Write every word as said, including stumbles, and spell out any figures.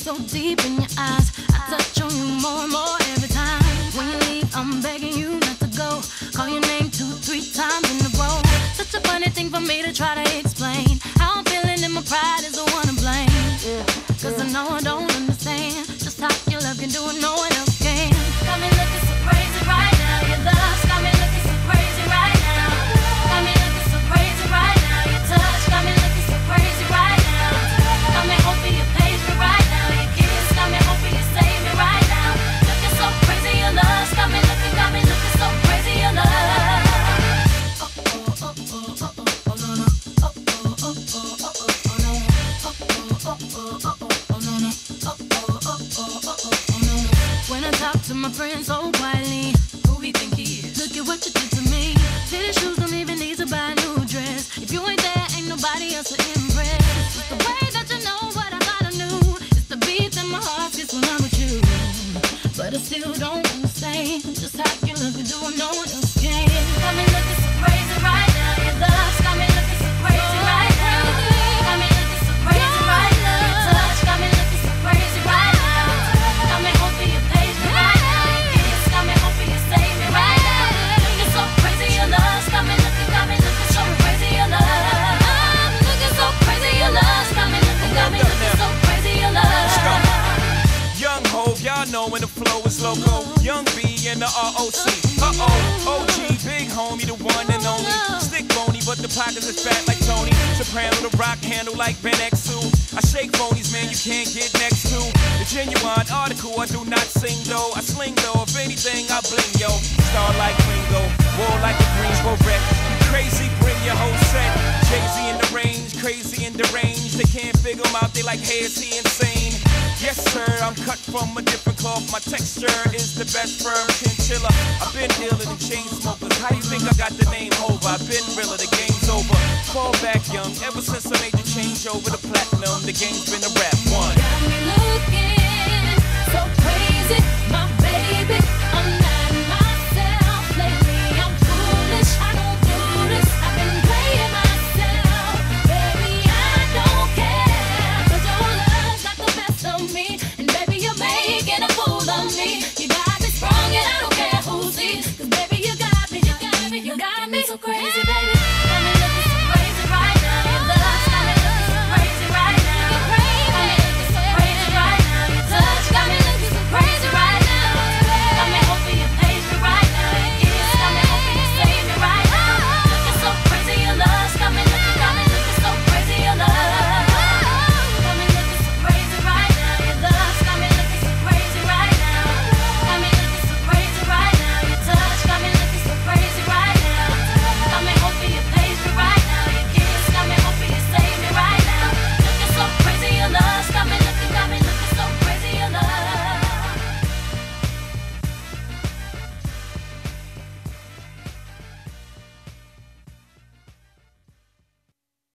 so deep in your eyes. I touch on you more and more every time. When you leave, I'm begging you not to go. Call your name two, three times in a row. Such a funny thing for me to try to explain. How I'm feeling and my pride is the one to blame. Cause I know I don't understand just how your love can do it, no one else can. Got me looking so crazy right now. Your love got me looking so crazy right now. Got me looking so crazy right now. Your touch got me looking so crazy right now. Got me hoping you page me right now. Your kiss got me hoping you save me right now. Looking so crazy, your love got me looking, got me looking so crazy, your love. Oh oh oh oh oh oh oh no no. Oh oh oh oh oh oh oh no. Oh oh oh oh oh oh no no. Oh oh oh oh oh oh oh no no. When I talk to my friends so quietly, who he think he is? Look at what you did to me. Fitted shoes don't even need to buy a new dress. If you ain't there, ain't nobody else to impress. It's the way that you know what I thought I knew. It's the beat that my heart gets when I'm with you. But I still don't understand just how you look and do what no one else can. Got me looking so crazy right now. Your love's got me looking so crazy right now. Got me looking so crazy right now. Your touch got me looking so crazy right now. Got me hoping you page me right now. Your kiss got me hoping you save me right now. Looking so crazy, your love's got me looking, got me looking so crazy, your love. I'm looking so crazy, your love's got me looking, got me looking so crazy, your love. Young Hov, y'all know when the flow is loco. Young B and the R O C. Uh-oh, O G, big homie, the one and only. Stick bony, but the pockets is fat like Tony. Soprano, the rock handle like Ben X two. I shake phonies, man, you can't get next to. The genuine article, I do not sing though. I sling though, if anything, I bling, yo. Star like Ringo, war like a Greensboro wreck. You crazy, bring your whole set. Jay-Z in the range, crazy in the range. They can't figure him out, they like, hey, is he insane? Yes, sir, I'm cut from a different cloth. My texture is the best firm chinchilla. I've been dealer than chain smokers. How you think I got the name over? I've been realer, the game's over. Fall back young, ever since I made the change over to platinum, the game's been a rap one. Got me looking so crazy, my baby. I'm not myself lately. I'm foolish, I don't do this. I've been playing myself, baby. I don't care, 'cause your love's got the best of me.